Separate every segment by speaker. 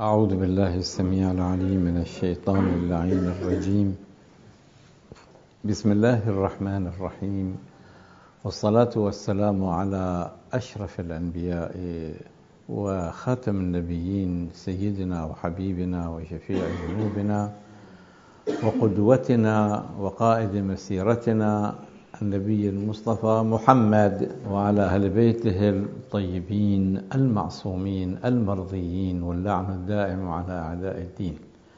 Speaker 1: أعوذ بالله السميع العليم من الشيطان اللعين الرجيم. بسم الله الرحمن الرحيم، والصلاة والسلام على أشرف الأنبياء وخاتم النبيين سيدنا وحبيبنا وشفيع ذنوبنا وقدوتنا وقائد مسيرتنا النبي المصطفى محمد وعلى أهل بيته الطيبين المعصومين المرضيين، واللعن الدائم على أعداء الدين.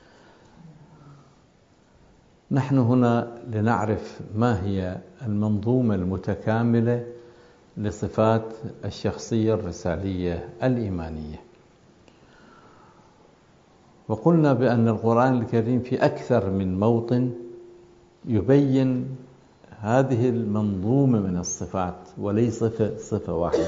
Speaker 1: نحن هنا لنعرف ما هي المنظومة المتكاملة لصفات الشخصية الرسالية الإيمانية. وقلنا بأن القرآن الكريم في أكثر من موطن يبين هذه المنظومة من الصفات وليس صفة واحدة.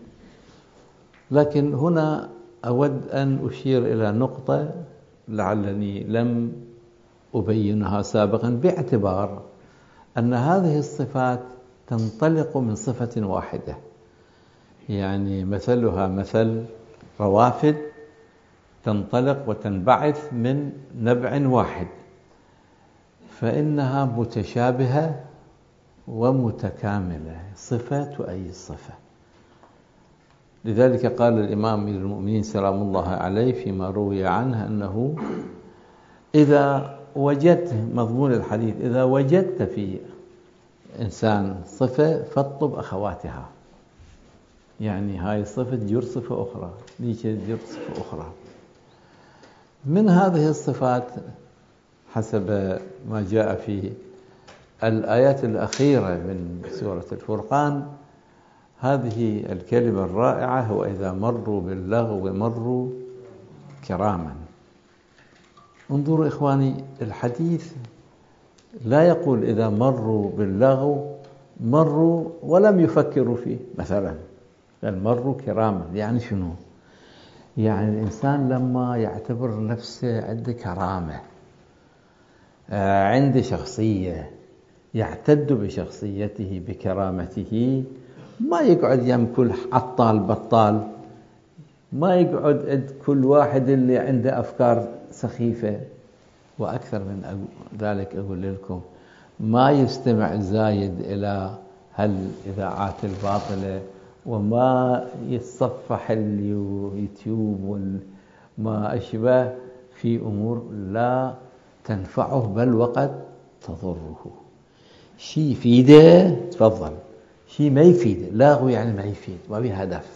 Speaker 1: لكن هنا أود أن أشير إلى نقطة لعلني لم أبينها سابقا، باعتبار أن هذه الصفات تنطلق من صفة واحدة، يعني مثلها مثل روافد تنطلق وتنبعث من نبع واحد، فإنها متشابهة ومتكاملة، صفة تؤيد صفة. لذلك قال الإمام أمير المؤمنين سلام الله عليه فيما روي عنه أنه إذا وجدت مضمون الحديث، إذا وجدت في إنسان صفة فاطلب أخواتها، يعني هاي الصفة تجر صفة أخرى، ليش تجر صفة أخرى. من هذه الصفات حسب ما جاء في الآيات الأخيرة من سورة الفرقان هذه الكلمة الرائعة: وإذا مروا باللغو مروا كراما. انظروا إخواني، الحديث لا يقول إذا مروا باللغو مروا ولم يفكروا فيه مثلا، بل مروا كراما. يعني شنو؟ يعني الإنسان لما يعتبر نفسه عنده كرامة، عنده شخصية، يعتد بشخصيته بكرامته، ما يقعد يم كل عطال بطال، ما يقعد عند كل واحد اللي عنده أفكار سخيفة. وأكثر من ذلك أقول لكم، ما يستمع زايد إلى الإذاعات الباطلة، وما يتصفح اليوتيوب وما أشبه في أمور لا تنفعه بل وقد تضره. شيء يفيده تفضل، شيء ما يفيده لاغو، يعني ما يفيد، ما في هدف.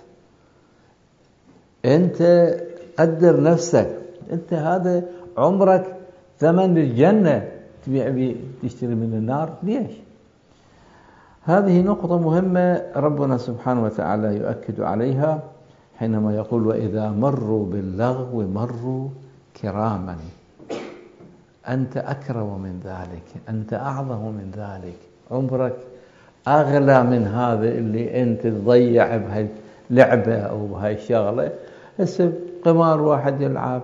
Speaker 1: أنت قدر نفسك، أنت هذا عمرك ثمن الجنة تبيع تشتري من النار، ليش؟ هذه نقطة مهمة ربنا سبحانه وتعالى يؤكد عليها حينما يقول وإذا مروا باللغو مروا كراما. أنت أكرم من ذلك، أنت أعظم من ذلك، عمرك أغلى من هذا اللي أنت تضيع بهاي اللعبة أو بهاي الشغلة. هسه قمار واحد يلعب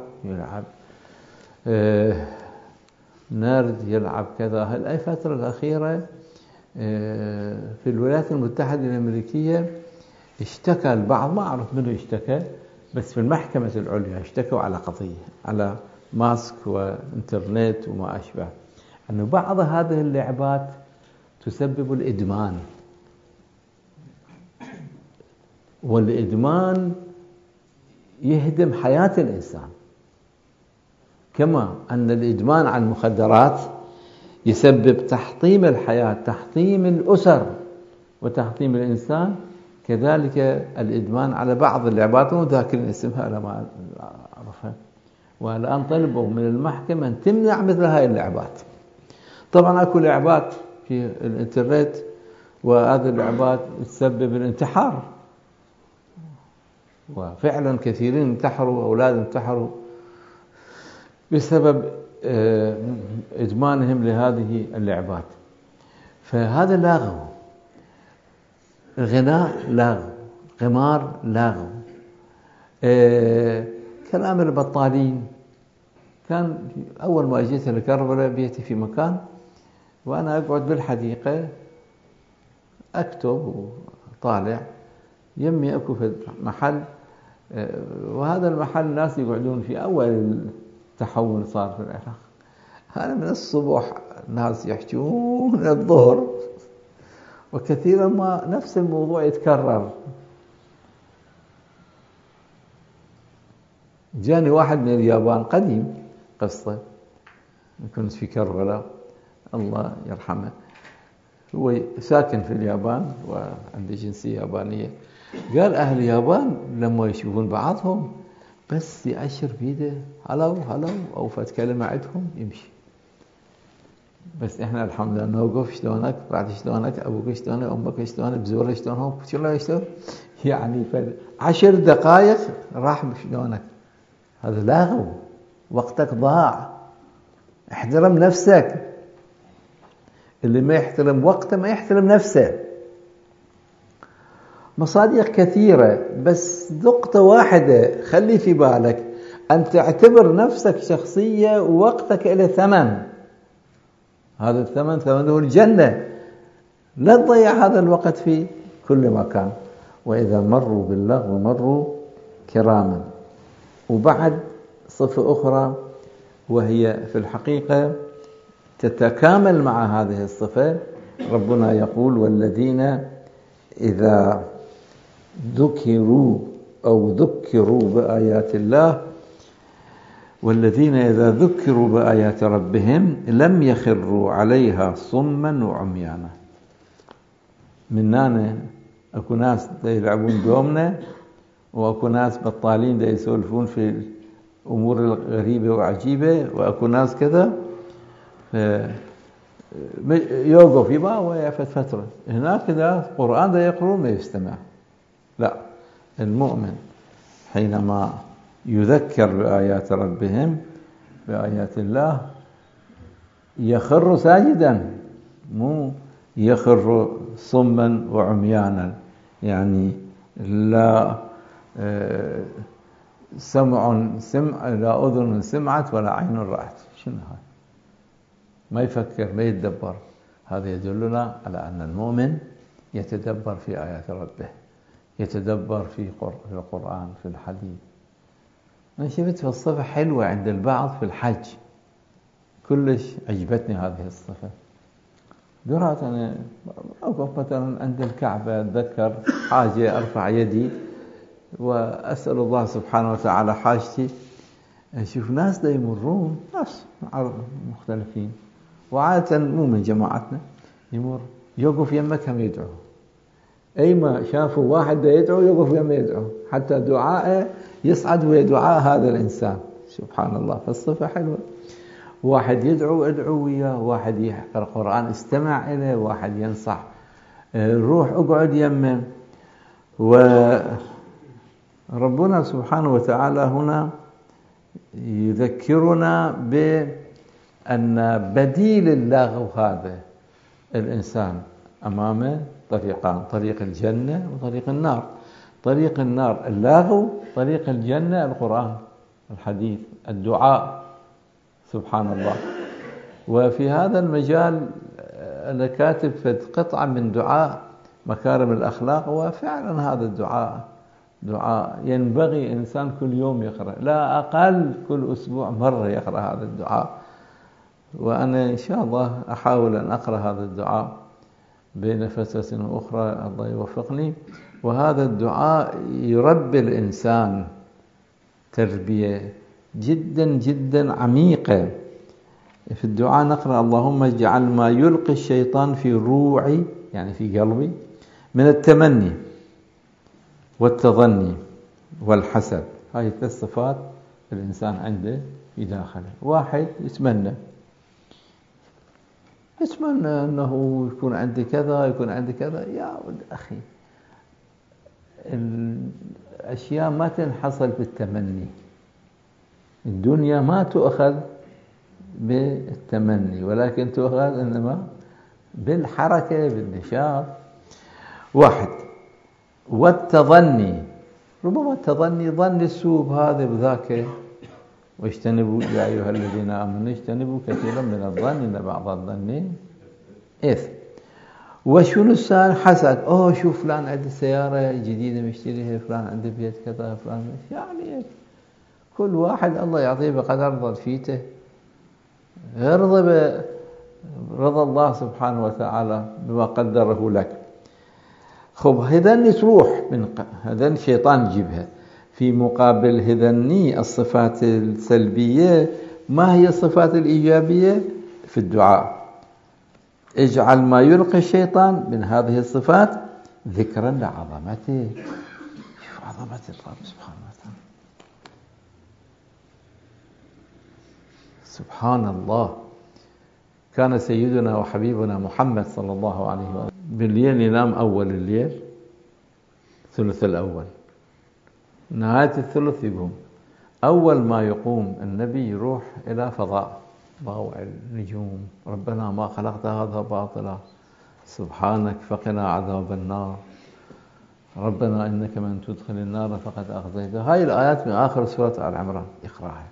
Speaker 1: نرد، يلعب كذا. الفترة الأخيرة في الولايات المتحدة الأمريكية اشتكى البعض، ما أعرف منه اشتكى، بس في المحكمة العليا اشتكوا على قضية على ماسك وإنترنت وما أشبه، أنه بعض هذه اللعبات تسبب الإدمان، والإدمان يهدم حياة الإنسان، كما أن الإدمان على المخدرات يسبب تحطيم الحياة، تحطيم الأسر وتحطيم الإنسان. كذلك الإدمان على بعض اللعبات، وذاكرين اسمها أنا ما أعرفها، والآن طلبوا من المحكمة أن تمنع مثل هاي اللعبات. طبعا أكو لعبات في الإنترنت وهذه اللعبات تسبب الانتحار، وفعلا كثيرين انتحروا، أولاد انتحروا بسبب إدمانهم لهذه اللعبات. فهذا لاغو، الغناء لاغو، قمار لاغو، كلام البطالين. كان أول ما جيت لكربلاء بيتي في مكان، وأنا أقعد بالحديقة أكتب وطالع، يمي أكو في محل وهذا المحل الناس يقعدون في أول التحول صار في العراق. أنا من الصبح الناس يحجون الظهر، وكثيرا ما نفس الموضوع يتكرر. جاني واحد من اليابان قديم، قصة، كنت في كربلاء الله يرحمه، هو ساكن في اليابان وعنده جنسية يابانية. قال أهل اليابان لما يشوفون بعضهم بس يأشر بيده هلو هلو أو فت كلمة عندهم يمشي. بس إحنا الحمد لله نوقف شلونك، بعد شلونك، أبوك شلونك، أمك شلونك، بزوره شلونهم، شلون يعني 10 دقائق راح شلونك. هذا لاغو، وقتك ضاع. احترم نفسك. اللي ما يحترم وقته ما يحترم نفسه. مصادق كثيرة، بس نقطة واحدة خلي في بالك، أن تعتبر نفسك شخصية ووقتك إلى ثمن. هذا الثمن ثمنه الجنة. لا تضيع هذا الوقت في كل مكان. وإذا مروا باللغو مروا كراما. وبعد صفة أخرى وهي في الحقيقة تتكامل مع هذه الصفة. ربنا يقول والذين إذا ذكروا أو ذكروا بآيات الله، والذين إذا ذكروا بآيات ربهم لم يخروا عليها صما وعميانا. من هنا أكو ناس يلعبون دومنا، وأكو ناس بطالين يسولفون في الأمور الغريبة وعجيبة، وأكو ناس كذا يوقف يبقى فترة هناك كذا قرآن يقرون ما يستمع. لا، المؤمن حينما يذكر بآيات ربهم بآيات الله يخر ساجدا، مو يخر صما وعميانا. يعني لا لا أذن سمعت ولا عين رأت. شنو هذا؟ ما يفكر، ما يتدبر. هذا يدلنا على أن المؤمن يتدبر في آيات ربه، يتدبر في القرآن، في الحديث. أنا شفت في الصفة حلوة عند البعض في الحج، كلش عجبتني هذه الصفة. قرأت أنا أوقف مثلا عند الكعبة أتذكر حاجة أرفع يدي وأسأل الله سبحانه وتعالى حاجتي، أشوف ناس دا يمرون، ناس مختلفين، وعادة مو من جماعتنا، يمر يوقف يمك هم يدعو. أي ما شافوا واحد دا يدعو يوقف يمه يدعو، حتى دعاءه يصعد ويا دعاء هذا الإنسان. سبحان الله. فالصفة حلوة. واحد يدعو ادعو وياه، واحد يقرأ القرآن استمع إليه، واحد ينصح روح اقعد يمه. وربنا سبحانه وتعالى هنا يذكرنا بأن بديل اللغو هذا الإنسان أمامه طريقان، طريق الجنة وطريق النار. طريق النار اللغو، طريق الجنة القرآن، الحديث، الدعاء. سبحان الله. وفي هذا المجال أنا كاتب قطعة من دعاء مكارم الأخلاق، وفعلا هذا الدعاء دعاء ينبغي إنسان كل يوم يقرأ، لا أقل كل أسبوع مرة يقرأ هذا الدعاء. وأنا إن شاء الله أحاول أن أقرأ هذا الدعاء بنفس أخرى، الله يوفقني. وهذا الدعاء يربي الإنسان تربية جدا جدا عميقة. في الدعاء نقرأ اللهم اجعل ما يلقي الشيطان في روعي، يعني في قلبي، من التمني والتظني والحسد. هاي 3 صفات الإنسان عنده في داخله. واحد يتمنى أنه يكون عندي كذا، يكون عندي كذا. يا ولد أخي، الأشياء ما تنحصل بالتمني. الدنيا ما تؤخذ بالتمني، ولكن تؤخذ إنما بالحركة، بالنشاط. واحد. والتظني، ربما التظني ظن السوء بهذا بذاك، واجتنبوا يا أيها الذين آمنوا اجتنبوا كثيرا من الظن إن بعض الظن إثم. وشنو السالفة؟ حسد. شوف فلان عنده سيارة جديدة مشتريها، فلان عنده بيت كذا، فلان يعني كل واحد الله يعطيه بقدر ظرفيته. ارضى برضا الله سبحانه وتعالى بما قدره لك. خب هذني تروح من هذن الشيطان يجيبها في مقابل هذني الصفات السلبية. ما هي الصفات الإيجابية في الدعاء؟ اجعل ما يلقي الشيطان من هذه الصفات ذكرا لعظمته. شوف عظمة الرب سبحانه وتعالى، سبحان الله. كان سيدنا وحبيبنا محمد صلى الله عليه وسلم بالليل ينام أول الليل، الثلث الأول، نهاية الثلث يقوم. أول ما يقوم النبي يروح إلى فضاء ضوء النجوم. ربنا ما خلقت هذا باطلا سبحانك فقنا عذاب النار. ربنا إنك من تدخل النار فقد أخزيته. هاي الآيات من آخر سورة آل عمران، اقرأها.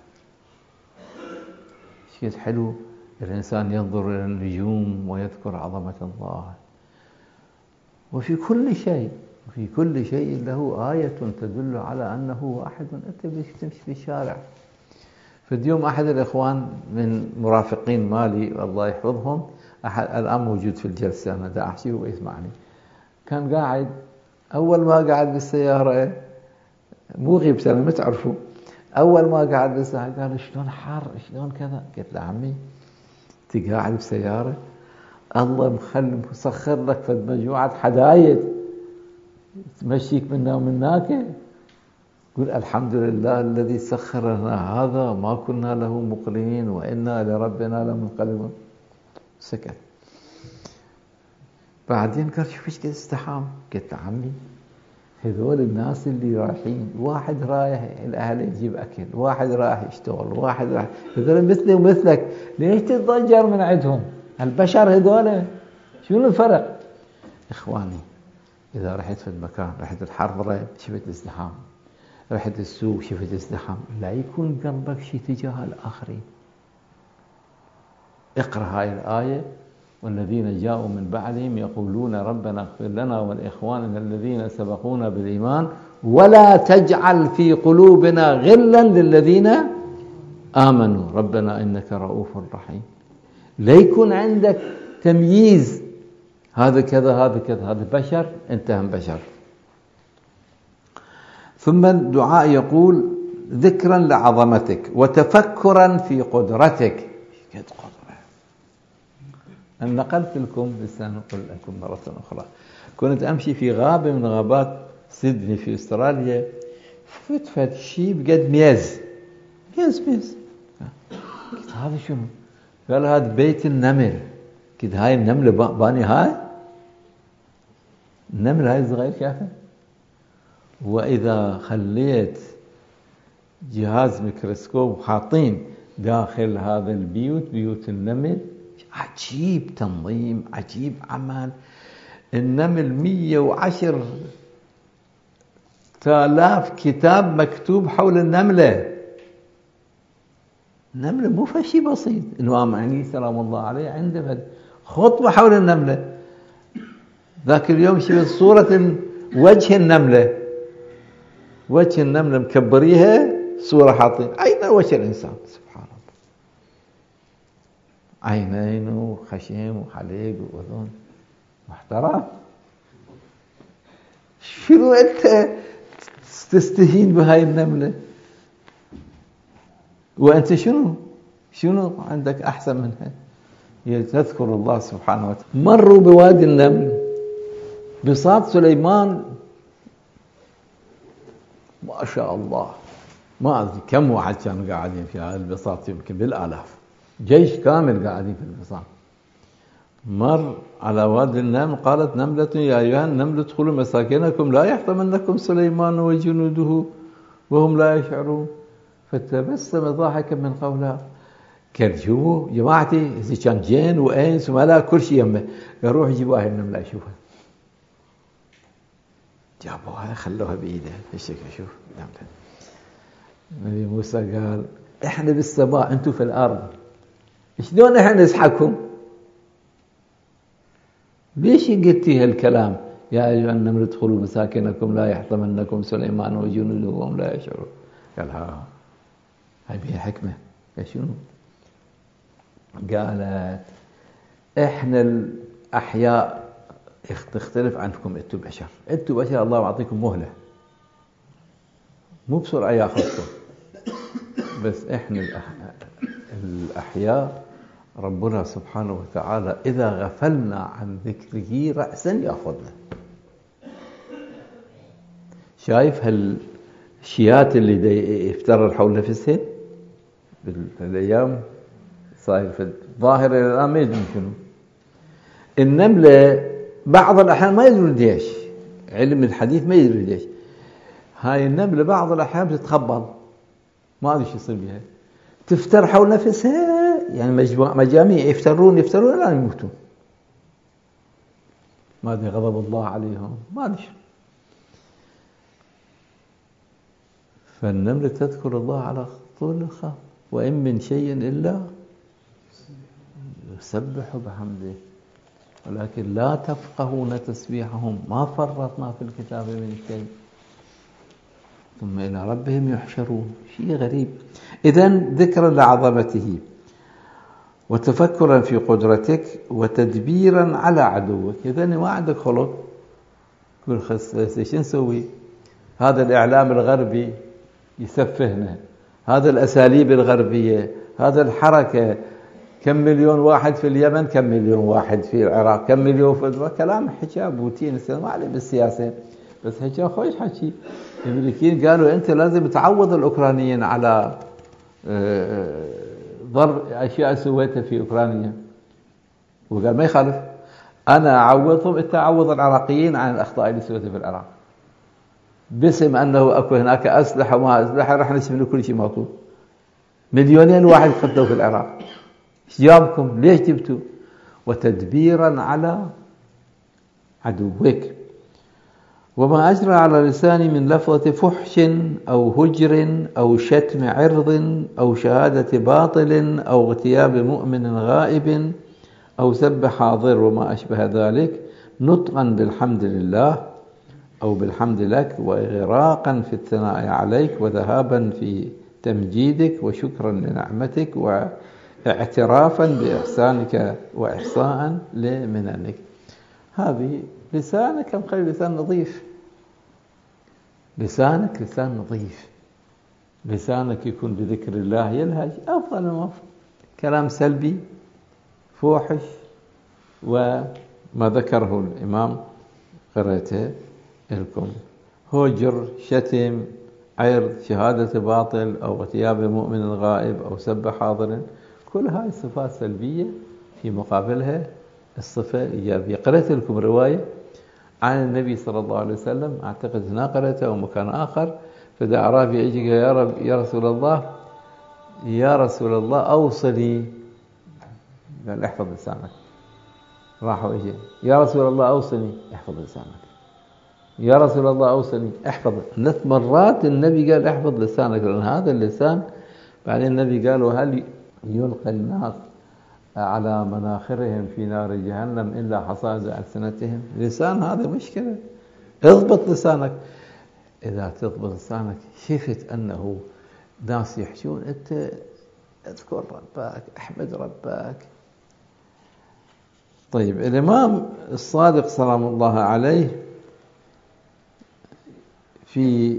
Speaker 1: شيء حلو الإنسان ينظر إلى النجوم ويذكر عظمة الله. وفي كل شيء، وفي كل شيء له آية تدل على أنه واحد. أنت تمشي في الشارع، في اليوم أحد الإخوان من مرافقين مالي الله يحفظهم، الآن موجود في الجلسة، أنا دا أحكي ويسمعني، كان قاعد أول ما قاعد بالسيارة، مو غيب سنة ما تعرفوا، أول ما قاعد بالسيارة قال شلون حار شلون كذا. قلت له عمي أنت قاعد بسيارة الله مسخر لك في مجموعة حدايد تمشيك منا ومناك. قل الحمد لله الذي سخر لنا هذا ما كنا له مقرنين وإنا لربنا لمنقلبون. سكت. بعدين قال شوف ايش قد استحام. قلت عمي هذول الناس اللي رايحين، واحد رايح الأهل يجيب أكل، واحد رايح يشتغل، واحد رايح، هذول مثلي ومثلك، ليش تتضجر من عندهم؟ البشر هذول شنو الفرق؟ إخواني إذا رحت في المكان، رحت الحرب شفت ازدحام، رحت السوق شفت ازدحام، لا يكون قلبك شيء تجاه الآخرين. اقرأ هاي الآية: والذين جاءوا من بعدهم يقولون ربنا اغفر لنا ولإخواننا الذين سبقونا بالإيمان ولا تجعل في قلوبنا غلا للذين آمنوا ربنا إنك رؤوف رحيم. لا يكون عندك تمييز، هذا كذا هذا كذا، هذا بشر أنت هم بشر. ثم الدعاء يقول ذكرا لعظمتك وتفكرا في قدرتك. قد قدرة أن نقلت لكم، بس أنقل لكم مرة أخرى. كنت أمشي في غابة من غابات سيدني في أستراليا، فت شيء بقد ميز. قلت هذا شنو؟ قال هذا بيت النمل. قلت هاي النملة باني، هاي النمل هاي صغير شافه. وإذا خليت جهاز ميكروسكوب حاطين داخل هذا البيوت، بيوت النمل، عجيب تنظيم، عجيب عمل. النمل 110,000 كتاب مكتوب حول النملة. النملة مو شيء بسيط. الإمام علي سلام الله عليه عنده خطبة حول النملة. ذاك اليوم شفت صورة وجه النملة، وجه النملة مكبريها صورة حاطين أين وجه الإنسان، سبحان الله، عينين وخشم وحليق وأذن محترم. شنو أنت تستهين بهاي النملة؟ وأنت شنو عندك أحسن منها؟ تذكر الله سبحانه وتعالى. مروا بوادي النمل، بساط سليمان ما شاء الله، ما أدري كم واحد كانوا قاعدين في هذا البساط، يمكن بالآلاف، جيش كامل قاعدين في البساط. مر على وادي النمل، قالت نملة يا أيها النمل ادخلوا مساكنكم لا يحطمنكم سليمان وجنوده وهم لا يشعرون. فتبسم ضاحكا من قولها. كان شوفوا جماعتي إذا كان جين وإنس وملاك كل شيء يمه، قالوا روح جيبوا هاي النملة أشوفها. جابوها خلوها بإيده بالشكل. شوف النبي موسى قال إحنا بالسماء أنتم في الأرض، شلون إحنا نسحقهم؟ ليش قلتي هالكلام؟ يا أيها النمل ادخلوا مساكنكم لا يحطمنكم سليمان وجنوده وهم لا يشعرون. قال هاي بيها حكمة. شنو؟ قالت احنا الأحياء تختلف عنكم، انتم بشر، انتم بشر الله يعطيكم مهلة، مو بسرعة ياخذكم، بس احنا الأحياء ربنا سبحانه وتعالى إذا غفلنا عن ذكره رأسا ياخذنا. شايف هالشيات اللي يفترر حول نفسها بالأيام صاير في الظاهر الآن ما يدري شنو. النملة بعض الأحيان ما يدري ليش، علم الحديث ما يدري ليش هاي النملة بعض الأحيان بتتخبل، ما أدري شو يصير بها، تفتر حول نفسها، يعني مجاميع يفترون لا يموتون، ما أدري غضب الله عليهم، ما أدري. فالنملة تذكر الله على طول الخط، وإن من شيء إلا يسبح بحمده ولكن لا تفقهون تسبيحهم ما فرطنا في الكتاب من شيء ثم إلى ربهم يحشرون. شيء غريب. إذن ذكرا لعظمته وتفكرا في قدرتك وتدبيرا على عدوك. إذن ما عندك خلق كل خصيص شو نسوي؟ هذا الإعلام الغربي يسفهنا، هذا الأساليب الغربية، هذا الحركة، كم مليون واحد في اليمن، كم مليون واحد في العراق، كم مليون في كلام حجاب وتين ما عليه بالسياسة، بس حجاب خوش حكي. الأمريكيين قالوا أنت لازم تعوض الأوكرانيين على ضرب أشياء سويتها في أوكرانيا، وقال ما يخالف، أنا أعوضهم، أنت أعوض العراقيين عن الأخطاء اللي سويتها في العراق، باسم أنه أكو هناك أسلحة وما أسلحة رح نسمي كل شيء مطلوب. مليونين واحد قتلوا في العراق، ايش جابكم؟ ليش جبتوا؟ وتدبيرا على عدوك. وما أجرى على لساني من لفظة فحش أو هجر أو شتم عرض أو شهادة باطل أو اغتياب مؤمن غائب أو سب حاضر وما أشبه ذلك، نطقا بالحمد لله أو بالحمد لك، وإغراقا في الثناء عليك، وذهابا في تمجيدك، وشكرا لنعمتك، واعترافا بإحسانك وإحصاء لمننك. هذه لسانك كم خير لسان نظيف، لسانك لسان نظيف، لسانك يكون بذكر الله يلهج أفضل من كلام سلبي فوحش. وما ذكره الإمام قرأته لكم: هجر، شتم، عرض، شهادة باطل أو اغتياب مؤمن غائب أو سب حاضر، كل هاي صفات سلبية في مقابلها الصفة الإيجابية. قرأت لكم رواية عن النبي صلى الله عليه وسلم، أعتقد هنا قرأتها أو مكان آخر، فإذا أعرابي يجي يا رسول الله، يا رسول الله أوصني، قال احفظ لسانك. راحوا يجي يا رسول الله أوصني، احفظ لسانك. يا رسول الله أوصني، احفظ. 3 مرات النبي قال احفظ لسانك، لأن هذا اللسان. بعدين النبي قال: وهل يلقى الناس على مناخرهم في نار جهنم إلا حصائد ألسنتهم؟ لسان هذا مشكلة، اضبط لسانك. إذا تضبط لسانك شفت أنه ناس يحشون، أنت اذكر ربك، احمد ربك. طيب، الإمام الصادق سلام الله عليه في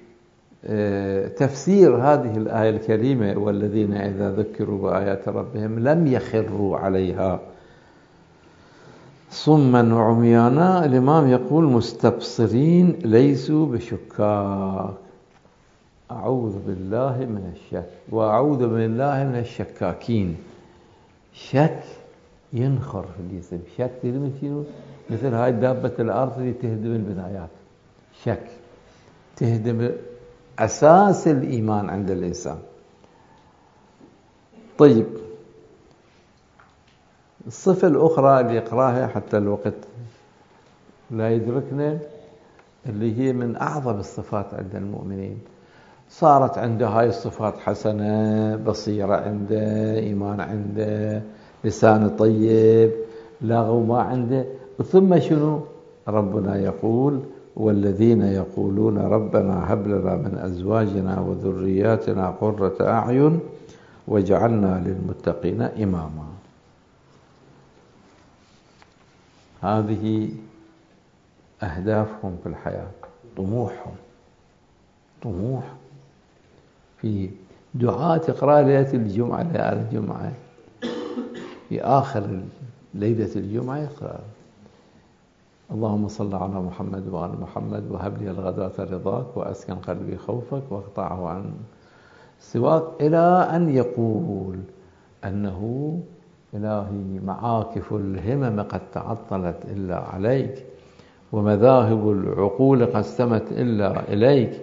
Speaker 1: تفسير هذه الآية الكريمة: والذين إذا ذكروا بآيات ربهم لم يخروا عليها صما وعميانا، الإمام يقول: مستبصرين ليسوا بشكاك. أعوذ بالله من الشك، وأعوذ بالله من الشكاكين. شك ينخر في الجسم، شك مثل هاي دابة الأرض اللي تهدم البنايات، شك تهدم أساس الإيمان عند الإنسان. طيب، الصفة الأخرى اللي يقراها حتى الوقت لا يدركنا، اللي هي من أعظم الصفات عند المؤمنين، صارت عنده هاي الصفات حسنة، بصيرة عنده، إيمان عنده، لسان طيب، لغو ما عنده، ثم شنو؟ ربنا يقول والذين يقولون ربنا هب لنا من أزواجنا وذرياتنا قرة أعين واجعلنا للمتقين إماما. هذه أهدافهم في الحياة، طموح في دعاء تقرأ ليلة الجمعة ليالي الجمعة في آخر ليلة الجمعة يقرأ اللهم صل على محمد وآل محمد وهب لي الغداة رضاك وأسكن قلبي خوفك واقطعه عن سواك، إلى أن يقول أنه إلهي معاكف الهمم قد تعطلت إلا عليك ومذاهب العقول قد استمت إلا إليك.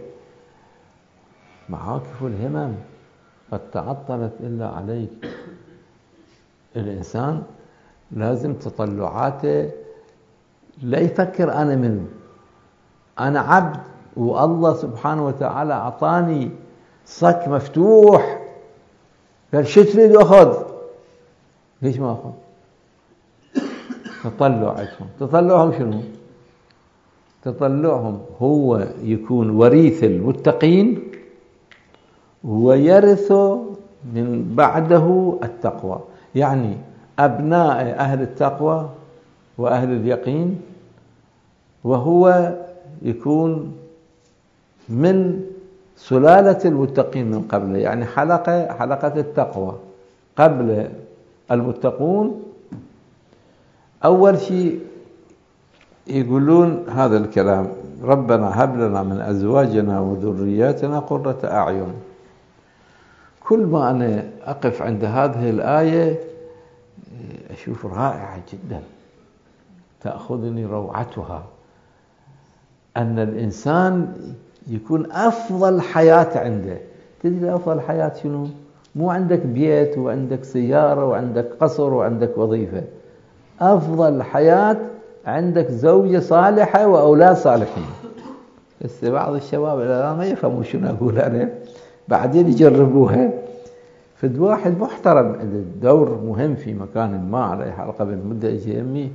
Speaker 1: معاكف الهمم قد تعطلت إلا عليك. الإنسان لازم تطلعاته لا يفكر أنا منه، أنا عبد والله سبحانه وتعالى أعطاني صك مفتوح، قال شو تريد أخذ؟ ليش ما أخذ؟ تطلعهم شنو؟ تطلعهم هو يكون وريث المتقين ويرث من بعده التقوى، يعني أبناء أهل التقوى وأهل اليقين، وهو يكون من سلالة المتقين من قبله، يعني حلقة التقوى قبل المتقون. أول شيء يقولون هذا الكلام ربنا هب لنا من أزواجنا وذرياتنا قرة أعين. كل ما أنا أقف عند هذه الآية أشوف رائعة جدا، تأخذني روعتها، أن الإنسان يكون أفضل حياة عنده. تدري أفضل حياة شنو؟ مو عندك بيت وعندك سيارة وعندك قصر وعندك وظيفة، أفضل حياة عندك زوجة صالحة وأولاد صالحين. بس بعض الشباب الآن ما يفهموا شنو أقول أنا، بعدين يجربوها. فد واحد محترم عنده دور مهم في مكان ما، على حلقة من مدة اجى يمي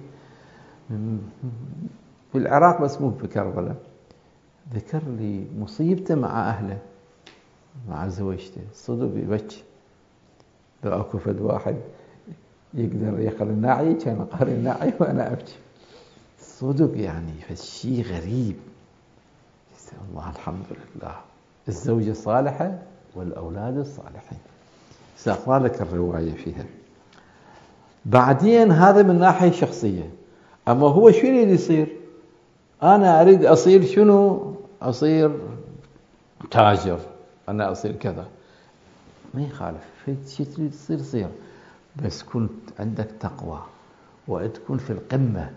Speaker 1: في العراق بس مو في كربلاء، ذكر لي مصيبته مع أهله مع زوجته، صدق يبكي. لو اكو فد واحد يقدر يقرأ الناعي كان قارئ الناعي وأنا أبكي صدق، يعني فالشيء غريب. الله الحمد لله، الزوجة الصالحة والأولاد الصالحين. سأقرأ لك الرواية فيها بعدين. هذا من ناحية شخصية. أما هو شو يريد يصير؟ أنا أريد أصير شنو؟ أصير تاجر، أنا أصير كذا، ما يخالف. شو تريد تصير صير، بس كنت عندك تقوى وتكون في القمة.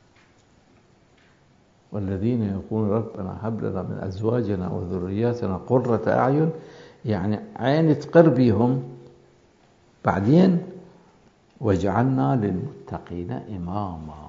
Speaker 1: والذين يقولون ربنا هب لنا من أزواجنا وذرياتنا قرة أعين، يعني عين تقر بهم. بعدين وجعلنا للمتقين إماما.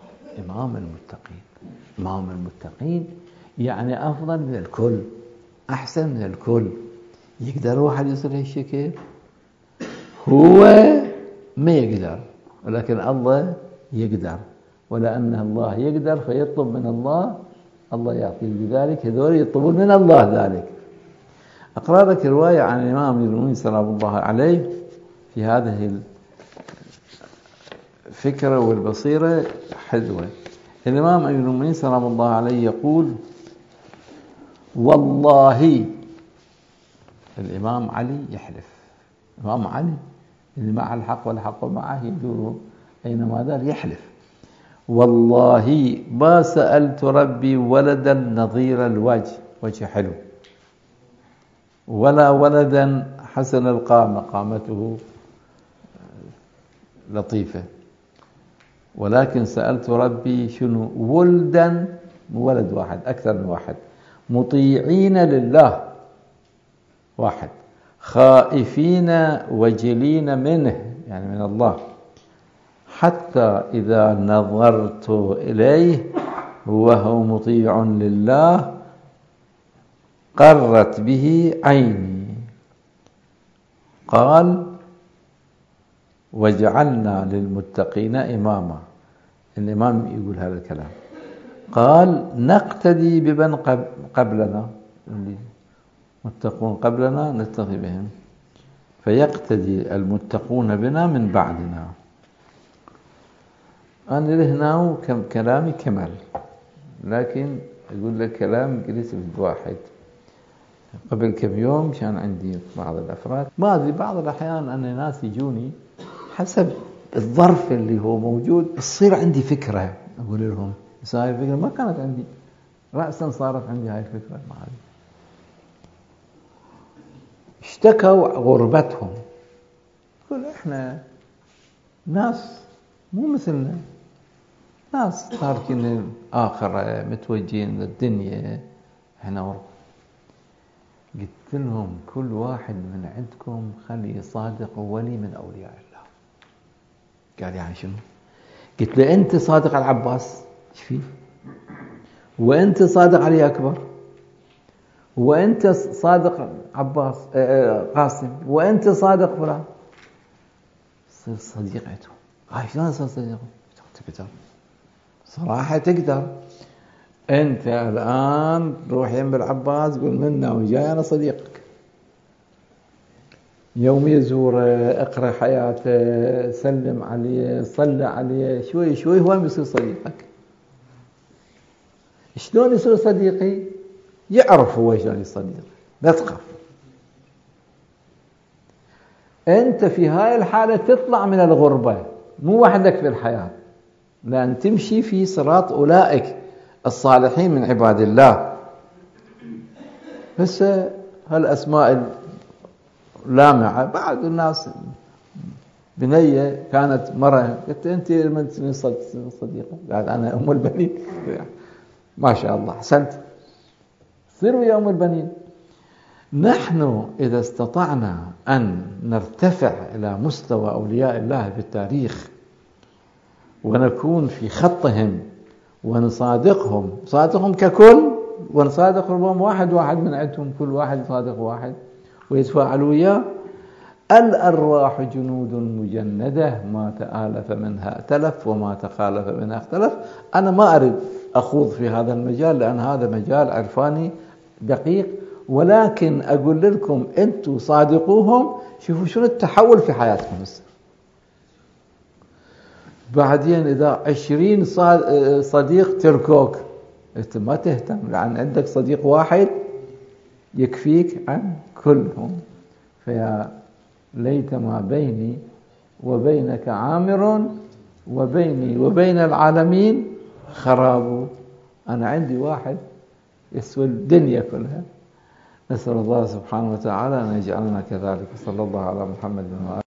Speaker 1: إمام المتقين يعني أفضل من الكل، أحسن من الكل. يقدر واحد يصير هالشكل؟ هو ما يقدر، ولكن الله يقدر. ولأن الله يقدر فيطلب من الله، الله يعطيه بذلك. هذول يطلبون من الله ذلك. أقرأ لك رواية عن الإمام أمير المؤمنين سلام الله عليه في هذه الفكرة والبصيرة حلوة. الإمام أمير المؤمنين سلام الله عليه يقول والله، الإمام علي يحلف، الإمام علي اللي مع الحق والحق معه يدور أينما دار يحلف، والله ما سألت ربي ولدا نظير الوجه، وجه حلو، ولا ولدا حسن القامة، قامته لطيفة، ولكن سألت ربي شنو؟ ولدا، ولد واحد، أكثر من واحد، مطيعين لله واحد، خائفين وجلين منه، يعني من الله، حتى إذا نظرت إليه وهو مطيع لله قرت به عيني. قال وجعلنا للمتقين إماما، الإمام يقول هذا الكلام، قال نقتدي بمن قبلنا، متقون قبلنا نتقي بهم، فيقتدي المتقون بنا من بعدنا. أنا لهنا كلامي كمل، لكن أقول لك كلام قلت في واحد قبل كم يوم كان عندي بعض الأفراد، ما أدري بعض الأحيان أن ناس يجوني حسب الظرف اللي هو موجود، تصير عندي فكرة أقول لهم، بس هاي الفكرة ما كانت عندي، رأسا صارت عندي هاي الفكرة. ما أدري اشتكوا غربتهم، يقول إحنا ناس مو مثلنا، ناس تاركين الآخرة متوجهين للدنيا، إحنا غرب. قلت لهم كل واحد من عندكم خلي صادق ولي من أولياء الله. قال يعني شنو؟ قلت له أنت صادق على العباس، ايش فيه؟ وأنت صادق علي أكبر، وأنت صادق عباس قاسم، وأنت صادق فلان، صير صديق عندهم. هاي شلون صير صديق؟ تقدر صراحة، تقدر أنت الآن روح يم العباس قول منا وجاي أنا صديقك، يوم يزوره اقرأ حياته سلم عليه صلى عليه، شوي شوي هو يصير صديقك. شلون يصير صديقي؟ يعرف هو شلون صديقي، لا تخاف. أنت في هاي الحالة تطلع من الغربة، مو وحدك في الحياة، لأن تمشي في صراط أولئك الصالحين من عباد الله. بس هالأسماء اللامعة، بعض الناس بنية كانت مرة قلت أنت من صديقة، قال أنا أم البنين. ما شاء الله أحسنت، صيروا يا أم البنين. نحن إذا استطعنا أن نرتفع إلى مستوى أولياء الله في التاريخ ونكون في خطهم ونصادقهم ككل، ونصادقهم واحد واحد من عندهم، كل واحد يصادق واحد ويتفاعل وياه. الأرواح جنود مجندة، ما تآلف منها ائتلف وما تخالف منها اختلف. أنا ما أريد أخوض في هذا المجال لأن هذا مجال عرفاني دقيق، ولكن أقول لكم أنتم صادقوهم، شوفوا شنو التحول في حياتكم. بعدين إذا 20 صديق تركوك، أنت ما تهتم، لأن عندك صديق واحد يكفيك عن كلهم. فيا ليت ما بيني وبينك عامر، وبيني وبين العالمين خراب. أنا عندي واحد يسوى الدنيا كلها. نسأل الله سبحانه وتعالى أن يجعلنا كذلك. صلى الله على محمد وآله.